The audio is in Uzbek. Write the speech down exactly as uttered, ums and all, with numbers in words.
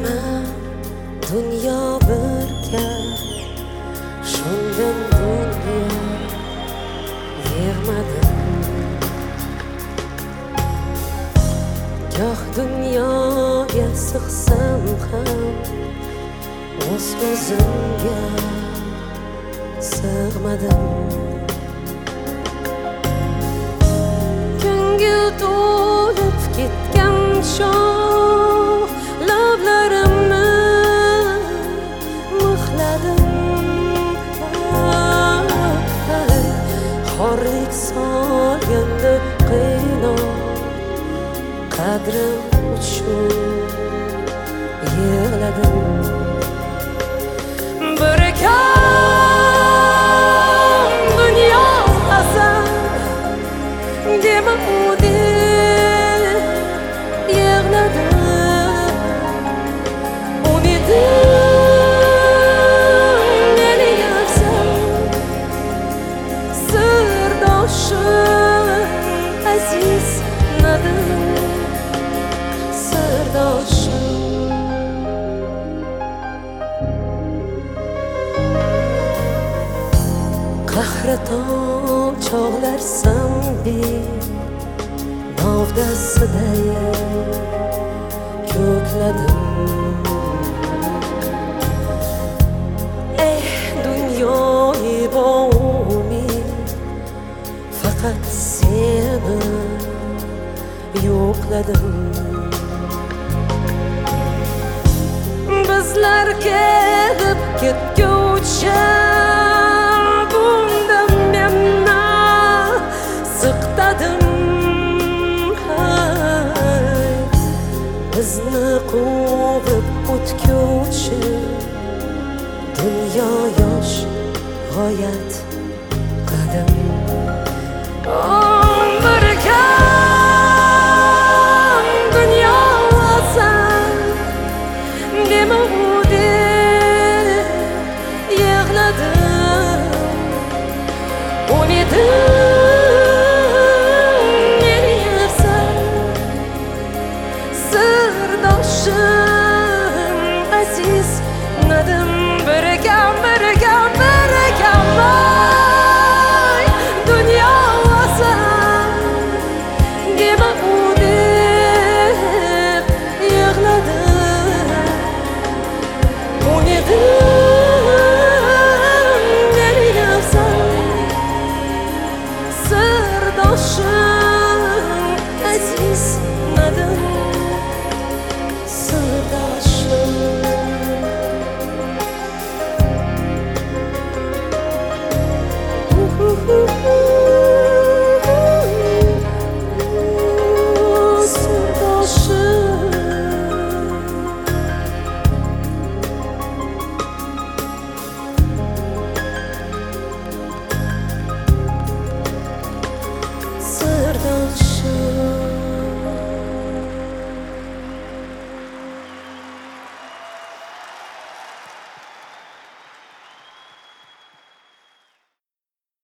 bilaman dunyo bir gap, shundan dunyo yig'madim. Goh dunyoga sig'sam ham o'z o'zimga sig'madim. Ko'ngil to'lib ketgan shoh lablarimni mixladim. Xorlik solganda qiynoq qadrim uchun yig'ladim. Bir kam dunyo asal dema u deb yig'ladim. Umidim meni yafsan sirdoshim aziz nadim, sirdoshim. Qahraton chog'larsam bir novdasiday ko'kladim. Eh dunyoyi umid faqat seni yo'qladim. Bizlar kelib ketguvchi bundan menna siqtadim. Bizni quvib o'tguvchi dunyo yosh g'oyat qadim.